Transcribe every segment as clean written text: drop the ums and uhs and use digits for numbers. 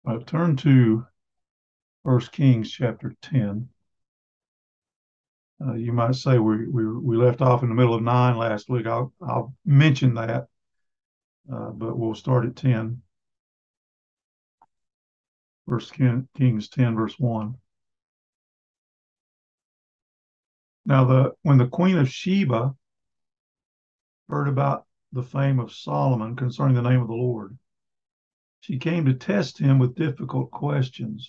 Turn to 1 Kings chapter 10. You might say we left off in the middle of 9 last week. I'll mention that, but we'll start at 10. 1 Kings 10, verse 1. Now, when the queen of Sheba heard about the fame of Solomon concerning the name of the Lord, she came to test him with difficult questions.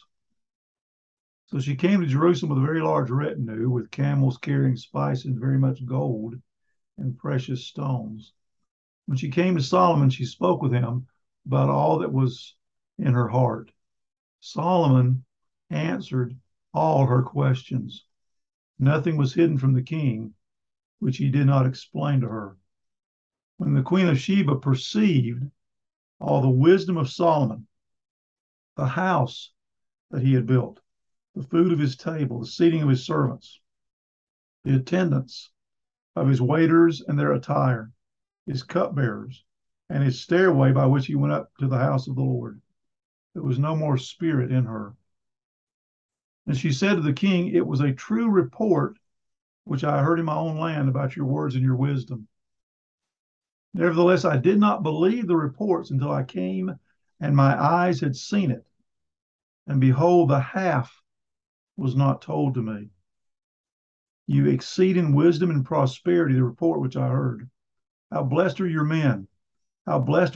So she came to Jerusalem with a very large retinue, with camels carrying spices and very much gold and precious stones. When she came to Solomon, she spoke with him about all that was in her heart. Solomon answered all her questions. Nothing was hidden from the king, which he did not explain to her. When the queen of Sheba perceived all the wisdom of Solomon, the house that he had built, the food of his table, the seating of his servants, the attendance of his waiters and their attire, his cupbearers, and his stairway by which he went up to the house of the Lord, there was no more spirit in her. And she said to the king, "It was a true report which I heard in my own land about your words and your wisdom. Nevertheless, I did not believe the reports until I came and my eyes had seen it. And behold, the half was not told to me. You exceed in wisdom and prosperity the report which I heard. How blessed are your men! How blessed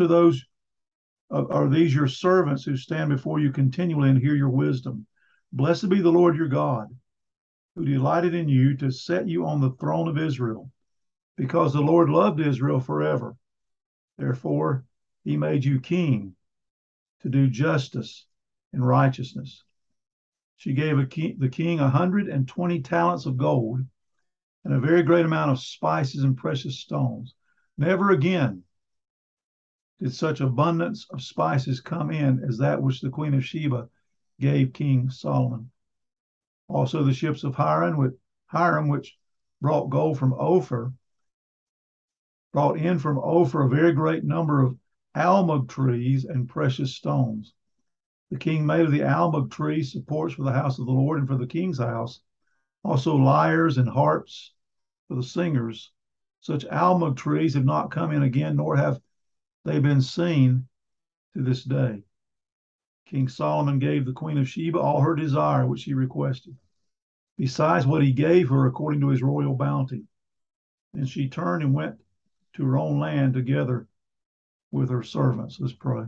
are these your servants who stand before you continually and hear your wisdom. Blessed be the Lord your God, who delighted in you to set you on the throne of Israel, because the Lord loved Israel forever. Therefore, he made you king to do justice and righteousness." She gave the king 120 talents of gold and a very great amount of spices and precious stones. Never again did such abundance of spices come in as that which the queen of Sheba gave King Solomon. Also the ships of Hiram, which brought gold from Ophir, brought in from Ophir a very great number of almug trees and precious stones. The king made of the almug tree supports for the house of the Lord and for the king's house, also lyres and harps for the singers. Such almug trees have not come in again, nor have they been seen to this day. King Solomon gave the queen of Sheba all her desire which she requested, besides what he gave her according to his royal bounty. And she turned and went to her own land together with her servants. Let's pray.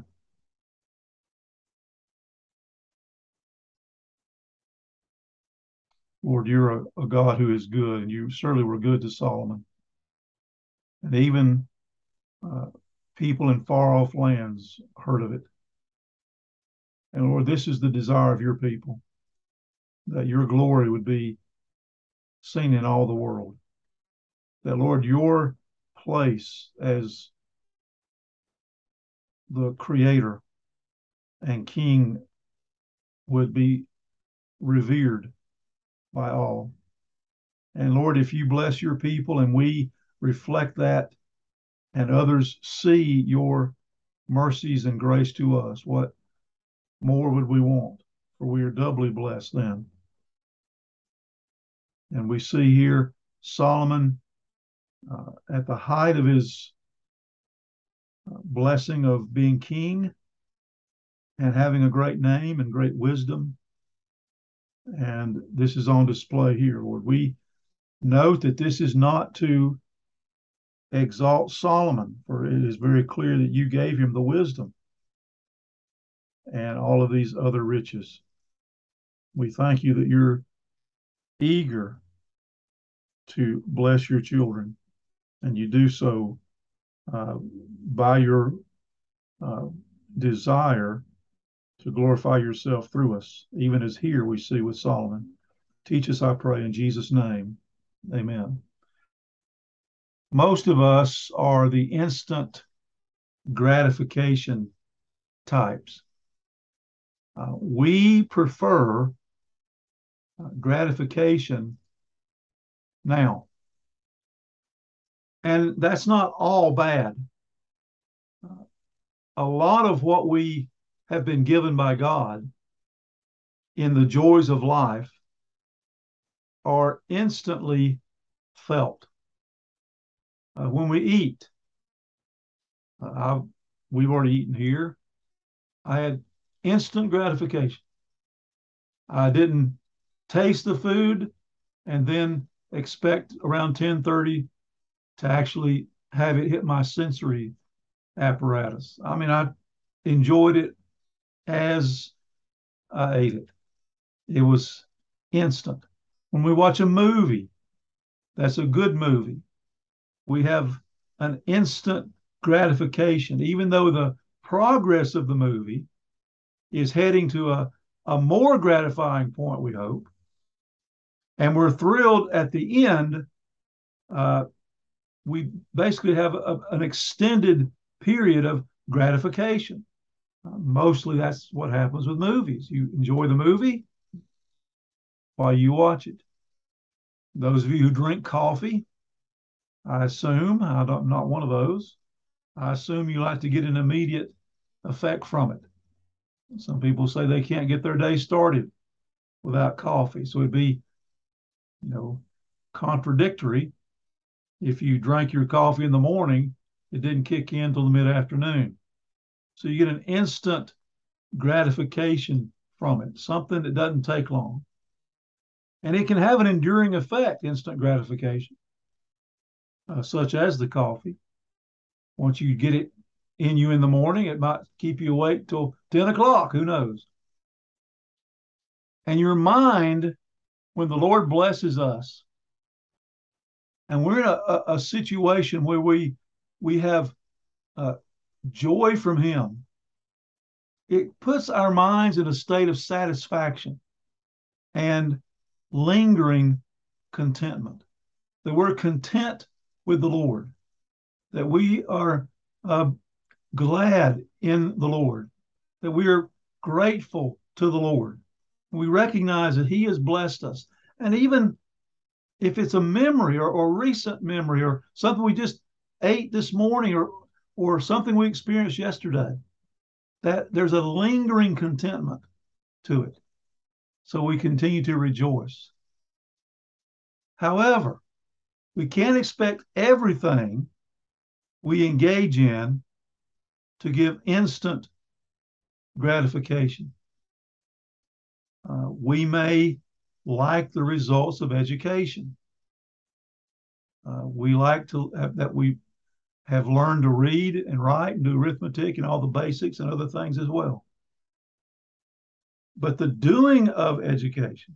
Lord, you're a God who is good, and you certainly were good to Solomon. And even people in far off lands heard of it. And Lord, this is the desire of your people, that your glory would be seen in all the world. That, Lord, your place as the creator and king would be revered by all. And Lord, if you bless your people and we reflect that and others see your mercies and grace to us, what more would we want? For we are doubly blessed then. And we see here Solomon at the height of his blessing of being king and having a great name and great wisdom. And this is on display here, Lord. We note that this is not to exalt Solomon, for it is very clear that you gave him the wisdom and all of these other riches. We thank you that you're eager to bless your children, and you do so by your uh, desire to glorify yourself through us, even as here we see with Solomon. Teach us, I pray, in Jesus' name. Amen. Most of us are the instant gratification types. We prefer gratification now. And that's not all bad. A lot of what we have been given by God in the joys of life are instantly felt. When we eat, we've already eaten here. I had instant gratification. I didn't taste the food and then expect around 10:30 to actually have it hit my sensory apparatus. I mean, I enjoyed it as I ate it. It was instant. When we watch a movie, that's a good movie. We have an instant gratification, even though the progress of the movie is heading to a more gratifying point, we hope. And we're thrilled at the end. We basically have an extended period of gratification. Mostly that's what happens with movies. You enjoy the movie while you watch it. Those of you who drink coffee, I assume, I'm not one of those, I assume you like to get an immediate effect from it. Some people say they can't get their day started without coffee. So it'd be, contradictory if you drank your coffee in the morning, it didn't kick in until the mid-afternoon. So you get an instant gratification from it, something that doesn't take long. And it can have an enduring effect, instant gratification, such as the coffee. Once you get it in you in the morning, it might keep you awake till 10 o'clock, who knows? And your mind, when the Lord blesses us, and we're in a situation where we have joy from Him, it puts our minds in a state of satisfaction and lingering contentment. That we're content with the Lord, that we are glad in the Lord, that we are grateful to the Lord. We recognize that He has blessed us. And even if it's a memory or recent memory or something we just ate this morning or something we experienced yesterday, that there's a lingering contentment to it. So we continue to rejoice. However, we can't expect everything we engage in to give instant gratification. We may like the results of education. We like to that we have learned to read and write and do arithmetic and all the basics and other things as well. But the doing of education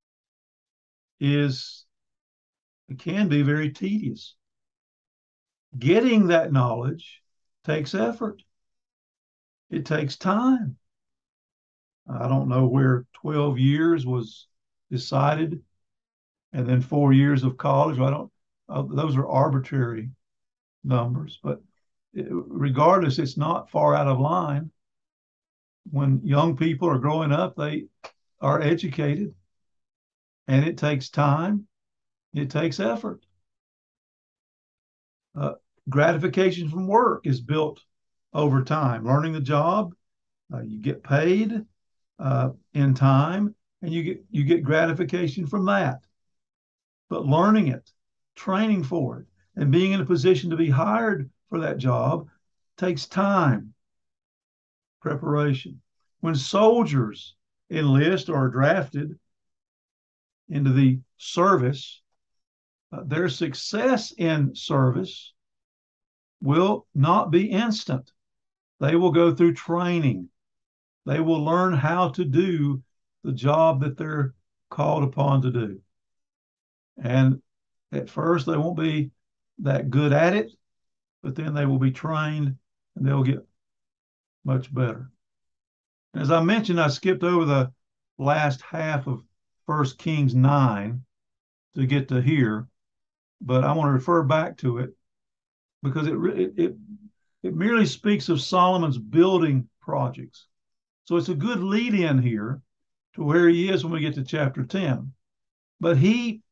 can be very tedious. Getting that knowledge takes effort. It takes time. I don't know where 12 years was decided and then 4 years of college. Those are arbitrary numbers, but regardless, it's not far out of line. When young people are growing up, they are educated, and it takes time, it takes effort. Gratification from work is built over time. Learning the job, you get paid in time, and you get gratification from that. But learning it, training for it, and being in a position to be hired for that job takes time, preparation. When soldiers enlist or are drafted into the service, their success in service will not be instant. They will go through training. They will learn how to do the job that they're called upon to do. And at first, they won't be that good at it, but then they will be trained and they'll get much better. As I mentioned, I skipped over the last half of 1 Kings 9 to get to here, but I want to refer back to it because it merely speaks of Solomon's building projects. So it's a good lead in here to where he is when we get to chapter 10. But he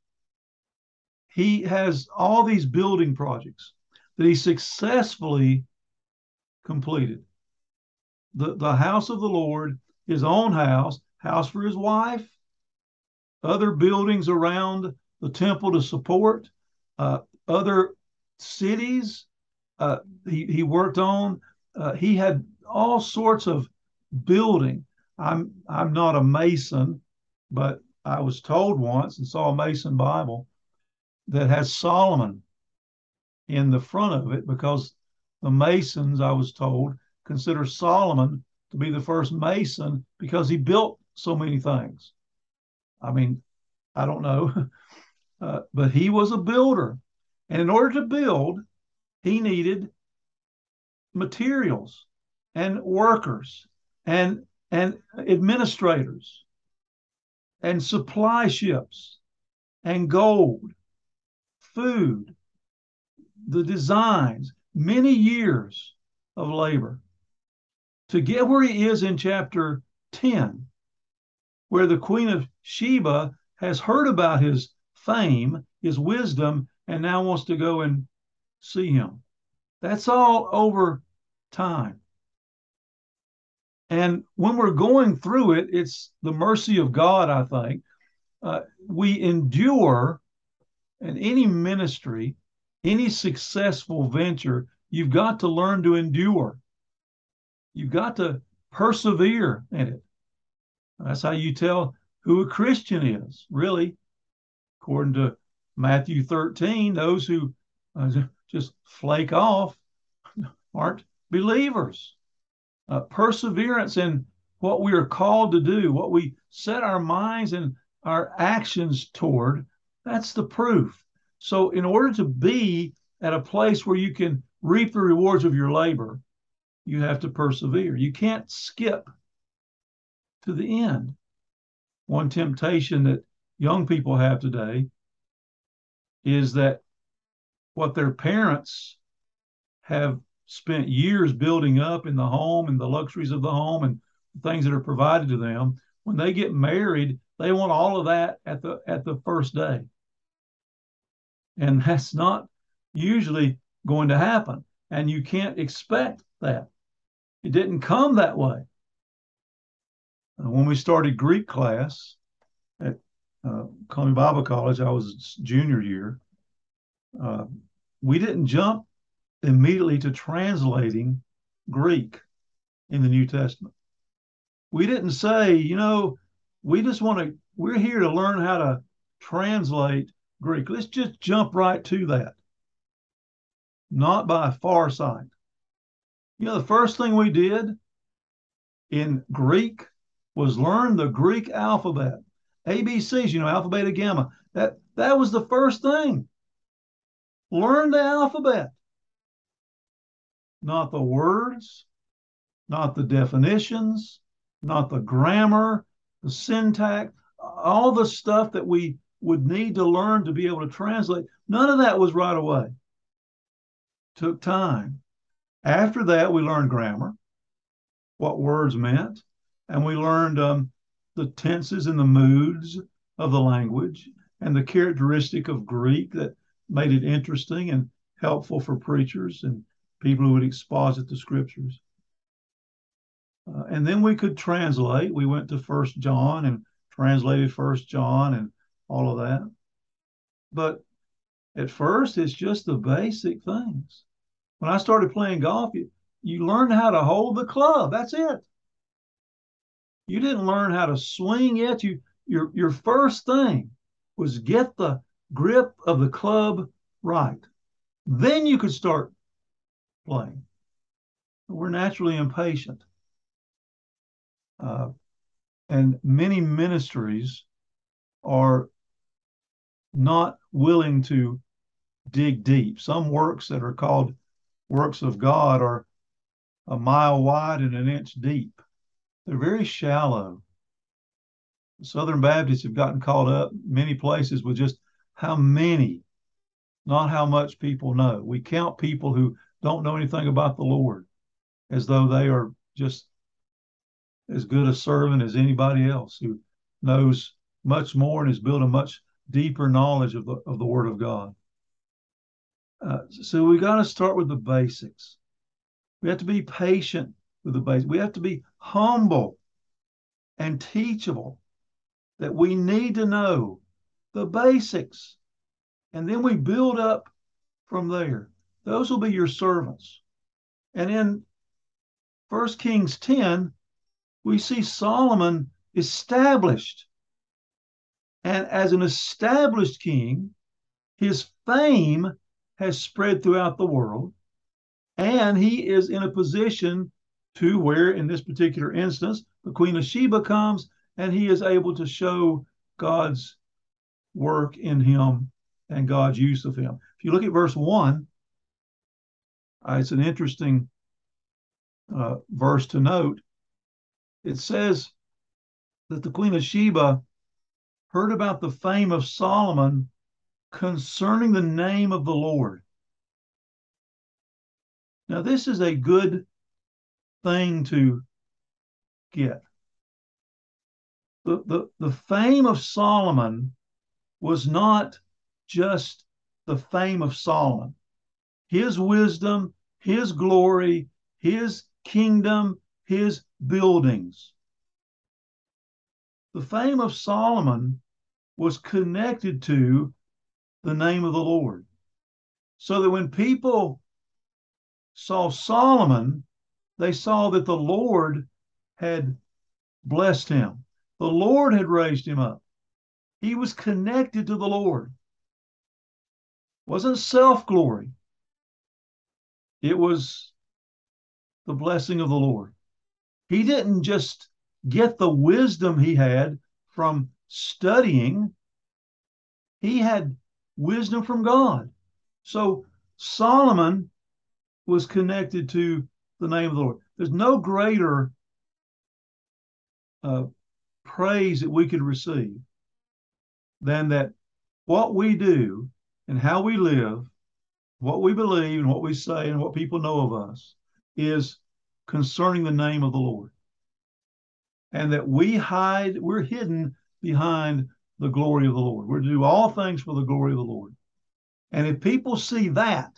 has all these building projects that he successfully completed. the house of the Lord, his own house for his wife, other buildings around the temple to support, other cities he worked on. He had all sorts of building. I'm not a mason, but I was told once and saw a Mason Bible that has Solomon in the front of it because the Masons, I was told, consider Solomon to be the first Mason because he built so many things. I mean, I don't know, but he was a builder. And in order to build, he needed materials and workers and administrators and supply ships and gold, food, the designs, many years of labor to get where he is in chapter 10, where the Queen of Sheba has heard about his fame, his wisdom, and now wants to go and see him. That's all over time. And when we're going through it, it's the mercy of God, I think. We endure in any ministry, any successful venture, you've got to learn to endure. You've got to persevere in it. That's how you tell who a Christian is, really. According to Matthew 13, those who just flake off aren't believers. Perseverance in what we are called to do, what we set our minds and our actions toward, that's the proof. So in order to be at a place where you can reap the rewards of your labor, you have to persevere. You can't skip to the end. One temptation that young people have today is that what their parents have spent years building up in the home and the luxuries of the home and the things that are provided to them, when they get married, they want all of that at the first day. And that's not usually going to happen. And you can't expect that. It didn't come that way. When we started Greek class at Columbia Bible College, I was junior year, we didn't jump immediately to translating Greek in the New Testament. We didn't say, we're here to learn how to translate Greek. Let's just jump right to that. Not by far sight. The first thing we did in Greek was learn the Greek alphabet. ABCs, Alpha, Beta, Gamma. That was the first thing. Learn the alphabet. Not the words, not the definitions, not the grammar, the syntax, all the stuff that we would need to learn to be able to translate. None of that was right away. Took time. After that, we learned grammar, what words meant, and we learned the tenses and the moods of the language and the characteristic of Greek that made it interesting and helpful for preachers and people who would exposit the scriptures. And then we could translate. We went to 1 John and translated 1 John and all of that. But at first, it's just the basic things. When I started playing golf, you learned how to hold the club. That's it. You didn't learn how to swing it. Your first thing was get the grip of the club right. Then you could start playing. We're naturally impatient. And many ministries are not willing to dig deep. Some works that are called works of God are a mile wide and an inch deep. They're very shallow. Southern Baptists have gotten caught up many places with just how many, not how much people know. We count people who don't know anything about the Lord as though they are just as good a servant as anybody else who knows much more and has built a much deeper knowledge of the Word of God. So we got to start with the basics. We have to be patient with the basics. We have to be humble and teachable, that we need to know the basics. And then we build up from there. Those will be your servants. And in 1 Kings 10, we see Solomon established. And as an established king, his fame has spread throughout the world. And he is in a position to where, in this particular instance, the Queen of Sheba comes and he is able to show God's work in him and God's use of him. If you look at verse 1, it's an interesting verse to note. It says that the Queen of Sheba heard about the fame of Solomon concerning the name of the Lord. Now, this is a good thing to get. The fame of Solomon was not just the fame of Solomon. His wisdom, his glory, his kingdom, his buildings. The fame of Solomon was connected to the name of the Lord. So that when people saw Solomon, they saw that the Lord had blessed him. The Lord had raised him up. He was connected to the Lord. It wasn't self-glory. It was the blessing of the Lord. He didn't just get the wisdom he had from studying. He had wisdom from God. So Solomon was connected to the name of the Lord. There's no greater praise that we could receive than that what we do and how we live, what we believe and what we say and what people know of us is concerning the name of the Lord. And that we're hidden behind the glory of the Lord. We're to do all things for the glory of the Lord. And if people see that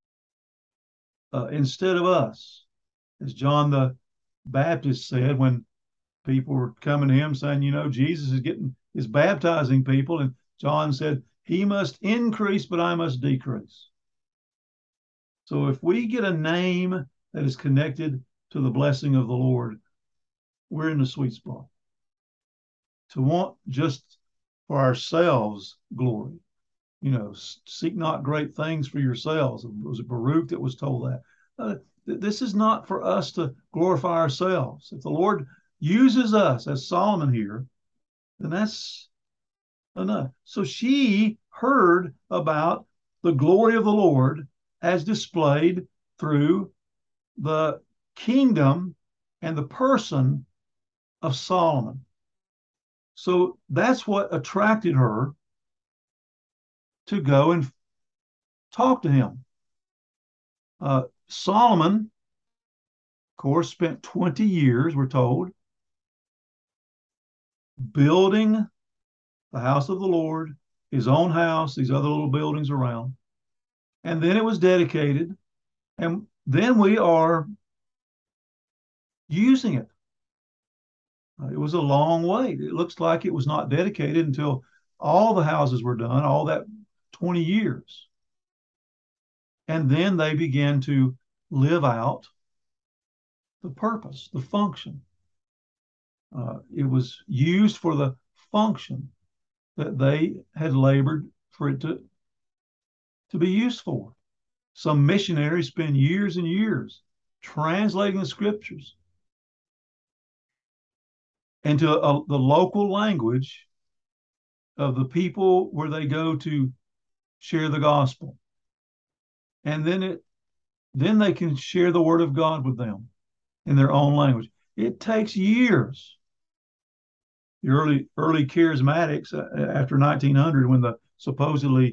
instead of us, as John the Baptist said when people were coming to him saying, Jesus is baptizing people. And John said, he must increase, but I must decrease. So if we get a name that is connected to the blessing of the Lord, we're in the sweet spot. To want just for ourselves glory, seek not great things for yourselves. It was Baruch that was told that. This is not for us to glorify ourselves. If the Lord uses us as Solomon here, then that's enough. So she heard about the glory of the Lord as displayed through the kingdom and the person of Solomon. So that's what attracted her to go and talk to him. Solomon, of course, spent 20 years, we're told, building the house of the Lord, his own house, these other little buildings around. And then it was dedicated. And then we are using it. It was a long wait. It looks like it was not dedicated until all the houses were done, all that 20 years. And then they began to live out the purpose, the function. It was used for the function that they had labored for it to be used for. Some missionaries spend years and years translating the scriptures into the local language of the people where they go to share the gospel. And then they can share the word of God with them in their own language. It takes years. The early charismatics after 1900, when the supposedly,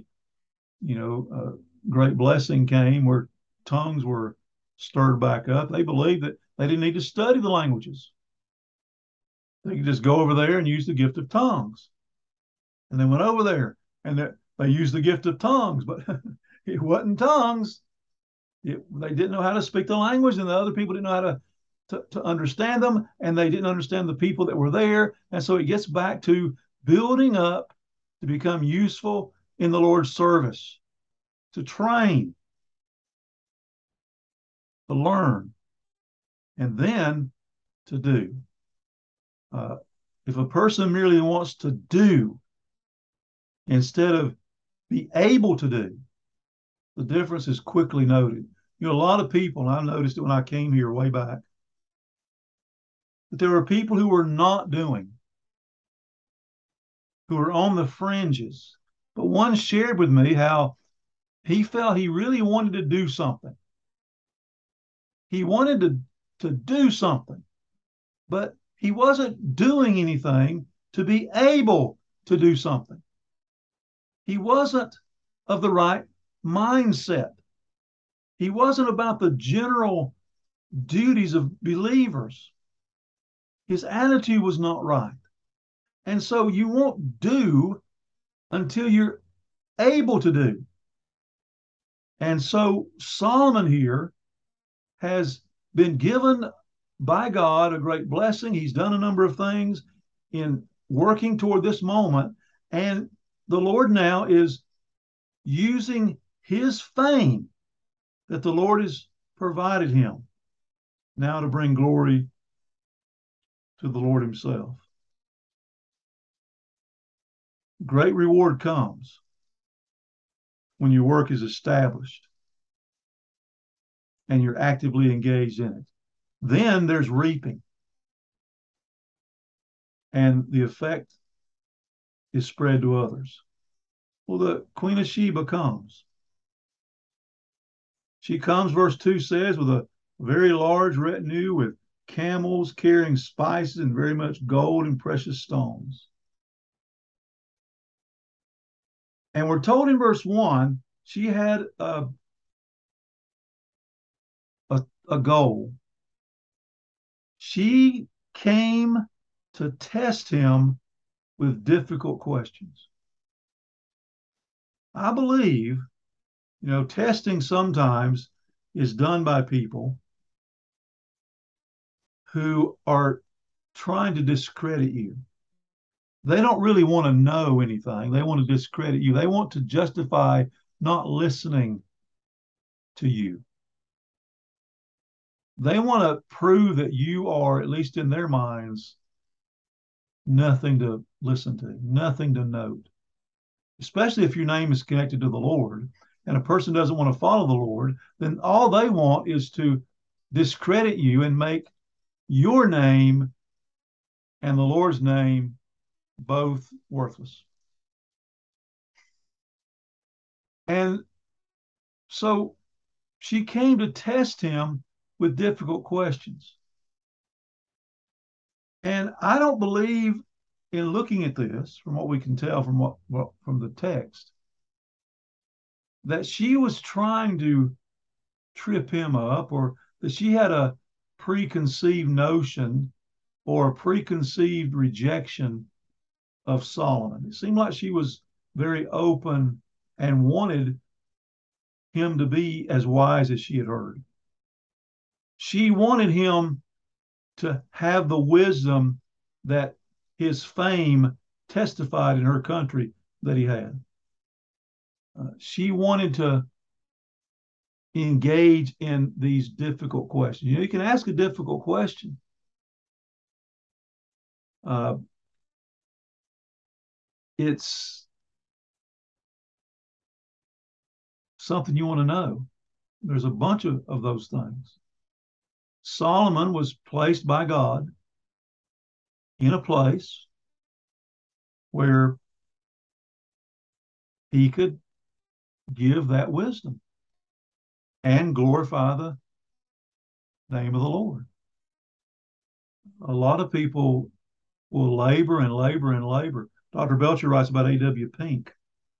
great blessing came where tongues were stirred back up, they believed that they didn't need to study the languages. They could just go over there and use the gift of tongues. And they went over there and they used the gift of tongues, but it wasn't tongues. They didn't know how to speak the language, and the other people didn't know how to to understand them, and they didn't understand the people that were there. And so it gets back to building up to become useful in the Lord's service, to train, to learn, and then to do. Uh, if a person merely wants to do instead of be able to do, the difference is quickly noted. You know, a lot of people, and I noticed it when I came here way back, that there were people who were not doing, who were on the fringes. But one shared with me how he felt he really wanted to do something. He wanted to do something, but he wasn't doing anything to be able to do something. He wasn't of the right mindset. He wasn't about the general duties of believers. His attitude was not right. And so you won't do until you're able to do. And so Solomon here has been given by God a great blessing. He's done a number of things in working toward this moment. And the Lord now is using his fame that the Lord has provided him now to bring glory to the Lord himself. Great reward comes when your work is established and you're actively engaged in it. Then there's reaping, and the effect is spread to others. Well, the Queen of Sheba comes. She comes, verse 2 says, with a very large retinue with camels carrying spices and very much gold and precious stones. And we're told in verse 1, she had a goal. She came to test him with difficult questions. I believe, testing sometimes is done by people who are trying to discredit you. They don't really want to know anything. They want to discredit you. They want to justify not listening to you. They want to prove that you are, at least in their minds, nothing to listen to, nothing to note, especially if your name is connected to the Lord and a person doesn't want to follow the Lord, then all they want is to discredit you and make your name and the Lord's name both worthless. And so she came to test him with difficult questions. And I don't believe, in looking at this, from what we can tell from the text, that she was trying to trip him up, or that she had a preconceived notion or a preconceived rejection of Solomon. It seemed like she was very open and wanted him to be as wise as she had heard. She wanted him to have the wisdom that his fame testified in her country that he had. She wanted to engage in these difficult questions. You can ask a difficult question. It's something you want to know. There's a bunch of those things. Solomon was placed by God in a place where he could give that wisdom and glorify the name of the Lord. A lot of people will labor and labor and labor. Dr. Belcher writes about A.W. Pink,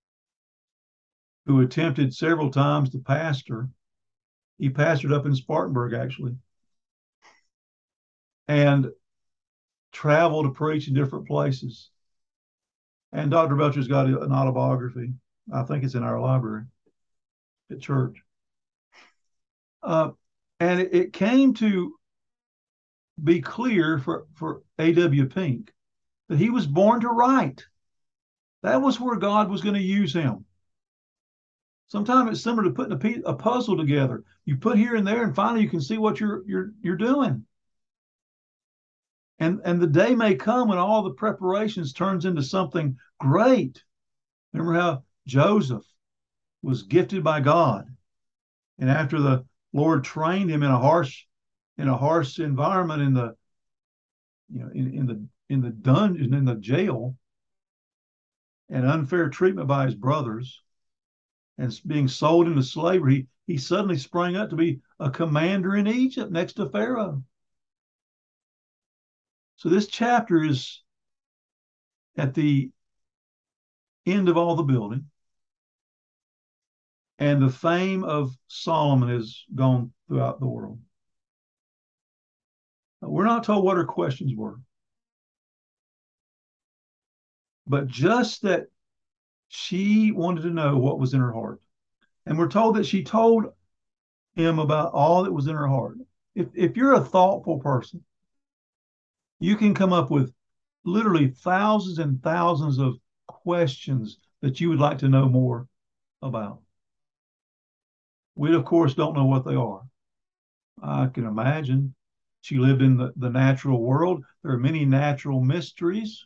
who attempted several times to pastor. He pastored up in Spartanburg, actually, and traveled to preach in different places. And Dr. Belcher's got an autobiography. I think it's in our library at church. And it came to be clear for A.W. Pink that he was born to write. That was where God was going to use him. Sometimes it's similar to putting a puzzle together. You put here and there, and finally you can see what you're doing. And the day may come when all the preparations turns into something great. Remember how Joseph was gifted by God, and after the Lord trained him in a harsh environment in the in the dungeon, in the jail, and unfair treatment by his brothers, and being sold into slavery, he suddenly sprang up to be a commander in Egypt next to Pharaoh. So this chapter is at the end of all the building, and the fame of Solomon has gone throughout the world. We're not told what her questions were, but just that she wanted to know what was in her heart. And we're told that she told him about all that was in her heart. If you're a thoughtful person, you can come up with literally thousands and thousands of questions that you would like to know more about. We, of course, don't know what they are. I can imagine she lived in the natural world. There are many natural mysteries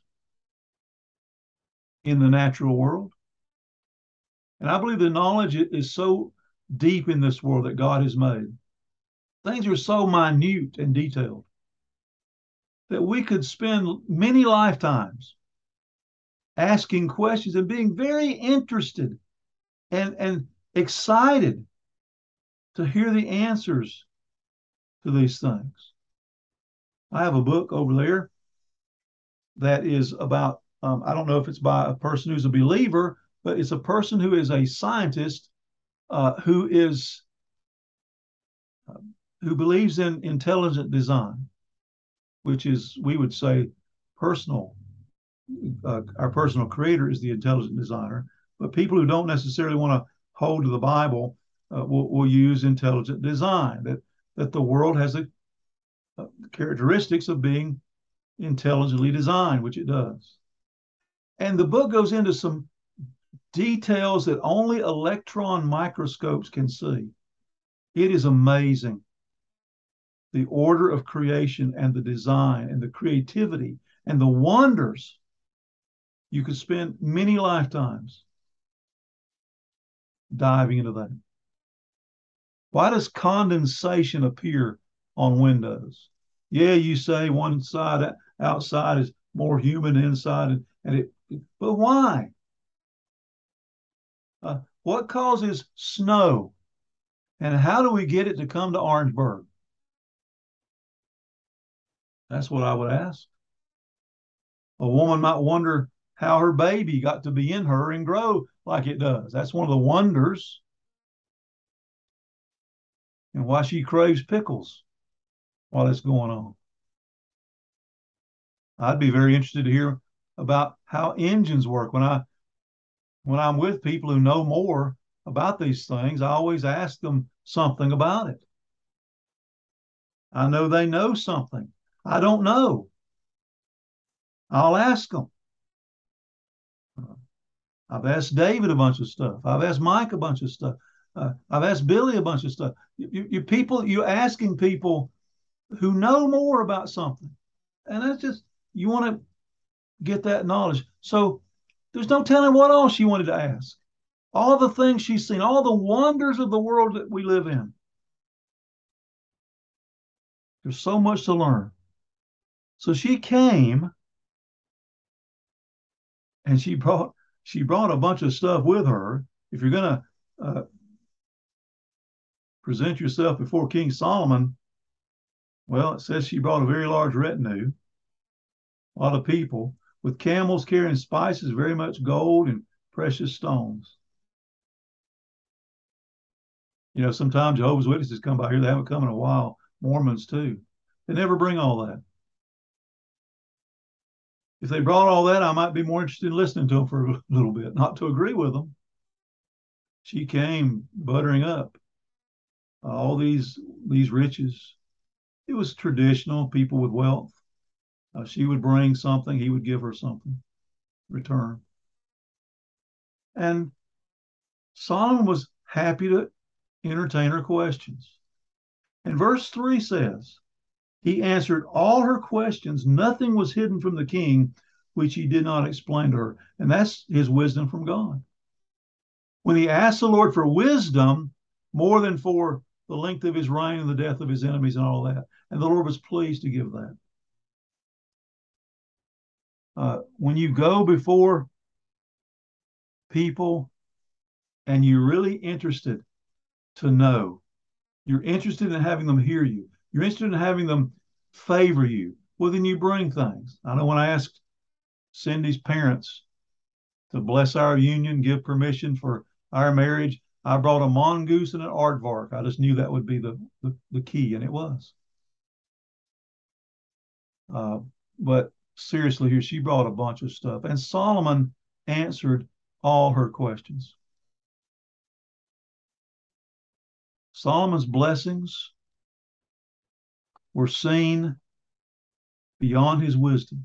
in the natural world. And I believe the knowledge is so deep in this world that God has made. Things are so minute and detailed that we could spend many lifetimes asking questions and being very interested and excited to hear the answers to these things. I have a book over there that is about, I don't know if it's by a person who's a believer, but it's a person who is a scientist who believes in intelligent design, which is, we would say, personal. Our personal creator is the intelligent designer, but people who don't necessarily want to hold to the Bible will use intelligent design. That the world has the characteristics of being intelligently designed, which it does. And the book goes into some details that only electron microscopes can see. It is amazing. The order of creation and the design and the creativity and the wonders. You could spend many lifetimes diving into that. Why does condensation appear on windows? Yeah, you say one side outside is more humid inside, but why? What causes snow? And how do we get it to come to Orangeburg? That's what I would ask. A woman might wonder how her baby got to be in her and grow like it does. That's one of the wonders. And why she craves pickles while it's going on. I'd be very interested to hear about how engines work. When I'm with people who know more about these things, I always ask them something about it. I know they know something. I don't know. I'll ask them. I've asked David a bunch of stuff. I've asked Mike a bunch of stuff. I've asked Billy a bunch of stuff. You're asking people who know more about something. And that's just, you want to get that knowledge. So there's no telling what else she wanted to ask. All the things she's seen, all the wonders of the world that we live in. There's so much to learn. So she came and she brought a bunch of stuff with her. If you're going to present yourself before King Solomon, well, it says she brought a very large retinue, a lot of people, with camels carrying spices, very much gold and precious stones. You know, sometimes Jehovah's Witnesses come by here. They haven't come in a while. Mormons too. They never bring all that. If they brought all that, I might be more interested in listening to them for a little bit, not to agree with them. She came buttering up all these riches. It was traditional, people with wealth. She would bring something, he would give her something in return. And Solomon was happy to entertain her questions. And verse 3 says, he answered all her questions. Nothing was hidden from the king, which he did not explain to her. And that's his wisdom from God. When he asked the Lord for wisdom, more than for the length of his reign and the death of his enemies and all that. And the Lord was pleased to give that. When you go before people and you're really interested to know, you're interested in having them hear you, you're interested in having them favor you, well, then you bring things. I know when I asked Cindy's parents to bless our union, give permission for our marriage, I brought a mongoose and an aardvark. I just knew that would be the key, and it was. But seriously, here she brought a bunch of stuff, and Solomon answered all her questions. Solomon's blessings were seen beyond his wisdom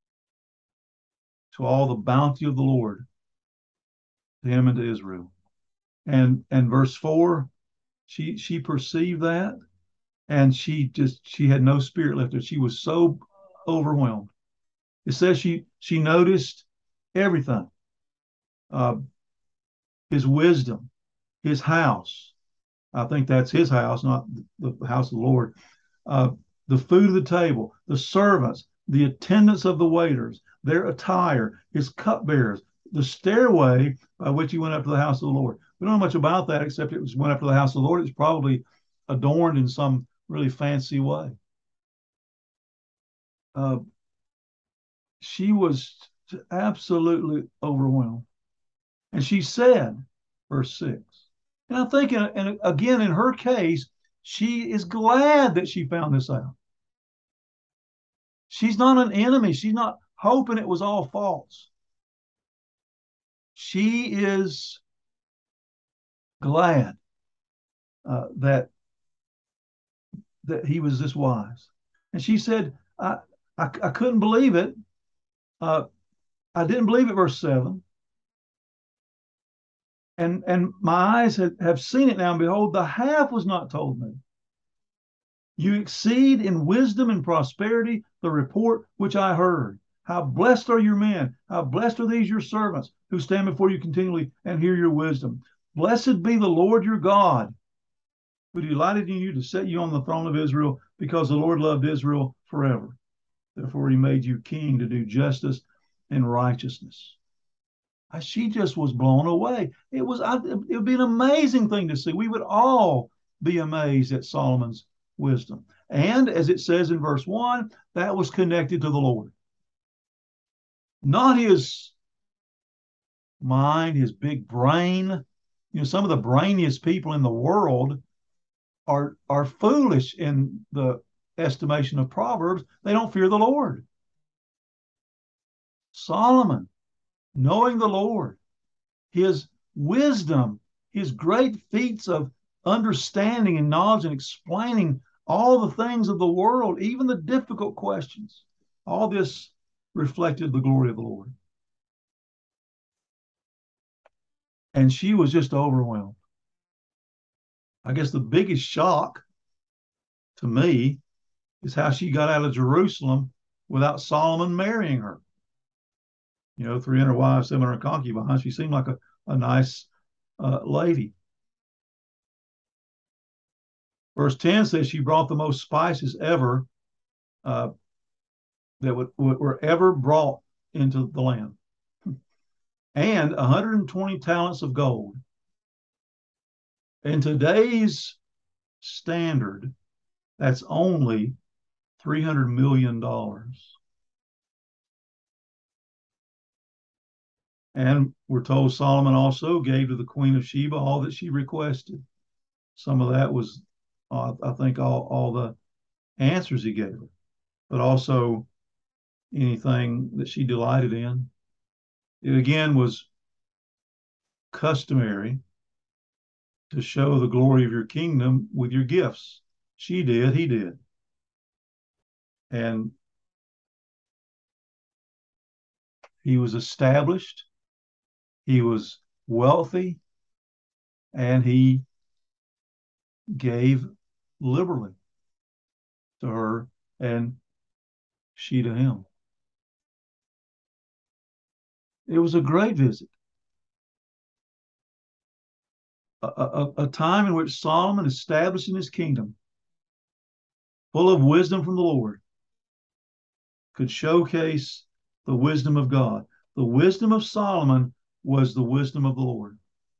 to all the bounty of the Lord to him and to Israel. And verse 4, she perceived that, and she had no spirit left her. She was so overwhelmed. It says she noticed everything. Uh, his wisdom, his house. I think that's his house, not the house of the Lord. Uh, the food of the table, the servants, the attendants of the waiters, their attire, his cupbearers, the stairway by which he went up to the house of the Lord. We don't know much about that except it was went up to the house of the Lord. It's probably adorned in some really fancy way. Uh, she was absolutely overwhelmed. And she said, verse 6, and I'm thinking, and again, in her case, she is glad that she found this out. She's not an enemy. She's not hoping it was all false. She is glad that he was this wise. And she said, I couldn't believe it. Uh, I didn't believe it, verse 7. And my eyes have seen it now, and behold, the half was not told me. You exceed in wisdom and prosperity the report which I heard. How blessed are your men! How blessed are these your servants who stand before you continually and hear your wisdom. Blessed be the Lord your God, who delighted in you to set you on the throne of Israel, because the Lord loved Israel forever. Therefore, he made you king to do justice and righteousness. She just was blown away. It would be an amazing thing to see. We would all be amazed at Solomon's wisdom. And as it says in verse 1, that was connected to the Lord. Not his mind, his big brain. You know, some of the brainiest people in the world are foolish in the estimation of Proverbs. They don't fear the Lord. Solomon, knowing the Lord, his wisdom, his great feats of understanding and knowledge and explaining all the things of the world, even the difficult questions, all this reflected the glory of the Lord. And she was just overwhelmed. I guess the biggest shock to me is how she got out of Jerusalem without Solomon marrying her. You know, 300 wives, 700 concubines. She seemed like a nice lady. Verse 10 says she brought the most spices ever that were ever brought into the land, and 120 talents of gold. In today's standard, that's only $300 million. And we're told Solomon also gave to the Queen of Sheba all that she requested. Some of that was, I think, all the answers he gave her, but also anything that she delighted in. It again was customary to show the glory of your kingdom with your gifts. She did, he did. And he was established, he was wealthy, and he gave liberally to her, and she to him. It was a great visit, a time in which Solomon establishing his kingdom, full of wisdom from the Lord, could showcase the wisdom of God. The wisdom of Solomon was the wisdom of the Lord.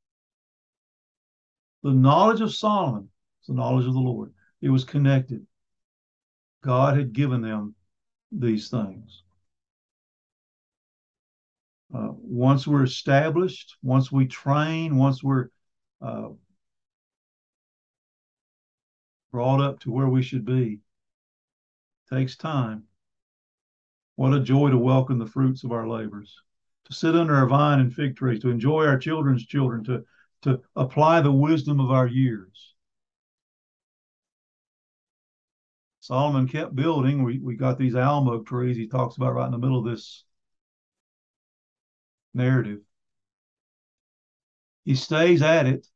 The knowledge of Solomon is the knowledge of the Lord. It was connected. God had given them these things. Once we're established, once we train, once we're uh, brought up to where we should be, takes time. What a joy to welcome the fruits of our labors, to sit under our vine and fig trees, to enjoy our children's children, to apply the wisdom of our years. Solomon kept building. We got these almug trees he talks about right in the middle of this narrative. He stays at it.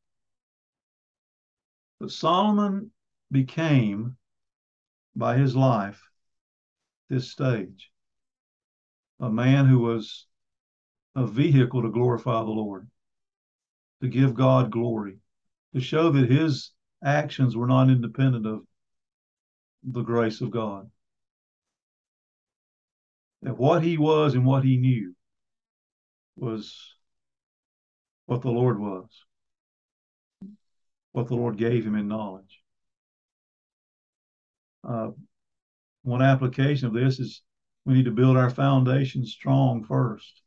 But Solomon became, by his life, this stage, a man who was a vehicle to glorify the Lord, to give God glory, to show that his actions were not independent of the grace of God. That what he was and what he knew was what the Lord was, what the Lord gave him in knowledge. One application of this is we need to build our foundation strong first.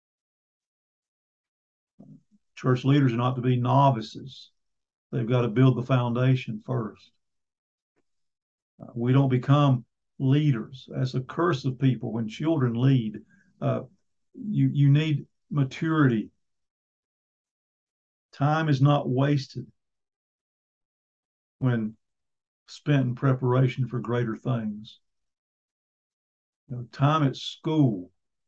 Church leaders are not to be novices. They've got to build the foundation first. We don't become leaders. That's a curse of people when children lead. You need maturity. Time is not wasted when spent in preparation for greater things. Time at school,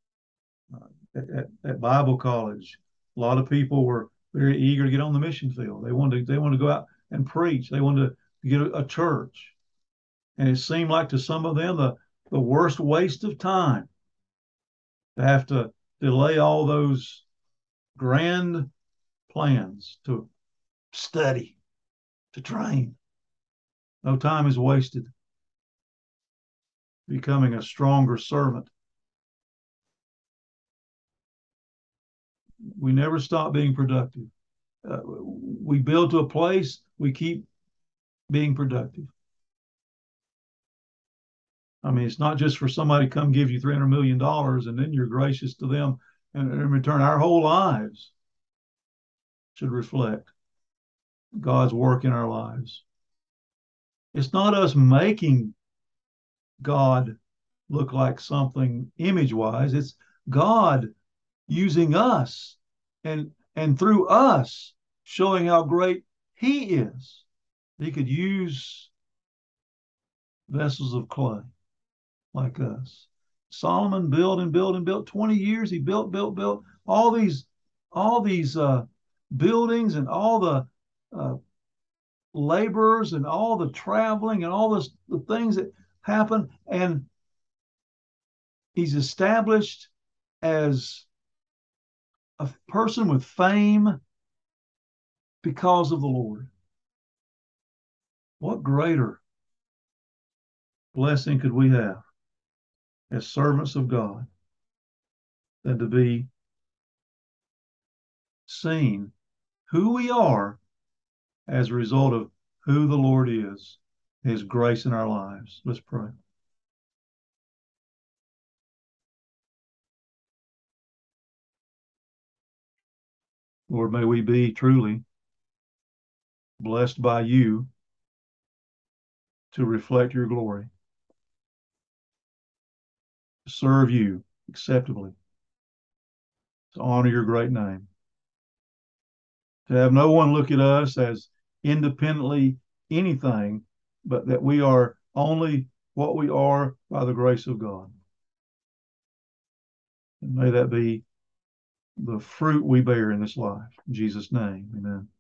at Bible college, a lot of people were very eager to get on the mission field. They wanted to go out and preach. They wanted to get a church. And it seemed like to some of them the worst waste of time to have to delay all those grand plans to study, to train. No time is wasted becoming a stronger servant. We never stop being productive. We build to a place, we keep being productive. I mean, it's not just for somebody to come give you $300 million and then you're gracious to them. And in return, our whole lives should reflect God's work in our lives. It's not us making God look like something image-wise. It's God using us and through us showing how great he is. He could use vessels of clay like us. Solomon built and built and built. 20 years he built all these buildings and all the laborers and all the traveling and all the things that happen. And he's established as a person with fame because of the Lord. What greater blessing could we have as servants of God than to be seen who we are as a result of who the Lord is, his grace in our lives. Let's pray. Lord, may we be truly blessed by you to reflect your glory, to serve you acceptably, to honor your great name, to have no one look at us as independently anything, but that we are only what we are by the grace of God. And may that be the fruit we bear in this life. In Jesus' name, amen.